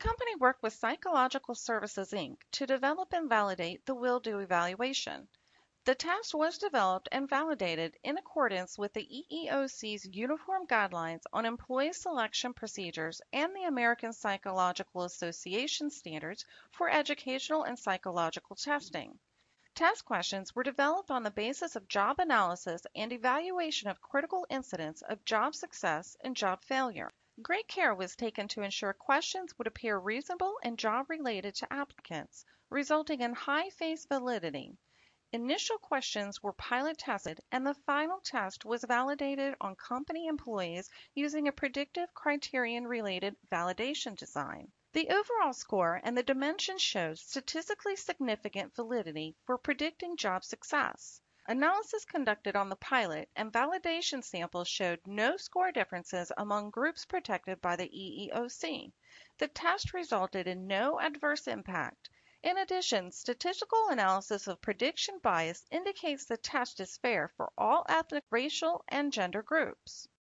company worked with Psychological Services, Inc. to develop and validate the Will Do evaluation. The test was developed and validated in accordance with the EEOC's Uniform Guidelines on Employee Selection Procedures and the American Psychological Association standards for educational and psychological testing. Test questions were developed on the basis of job analysis and evaluation of critical incidents of job success and job failure. Great care was taken to ensure questions would appear reasonable and job related to applicants, resulting in high face validity. Initial questions were pilot tested, and the final test was validated on company employees using a predictive criterion related validation design. The overall score and the dimensions showed statistically significant validity for predicting job success. Analysis conducted on the pilot and validation samples showed no score differences among groups protected by the EEOC. The test resulted in no adverse impact. In addition, statistical analysis of prediction bias indicates the test is fair for all ethnic, racial, and gender groups.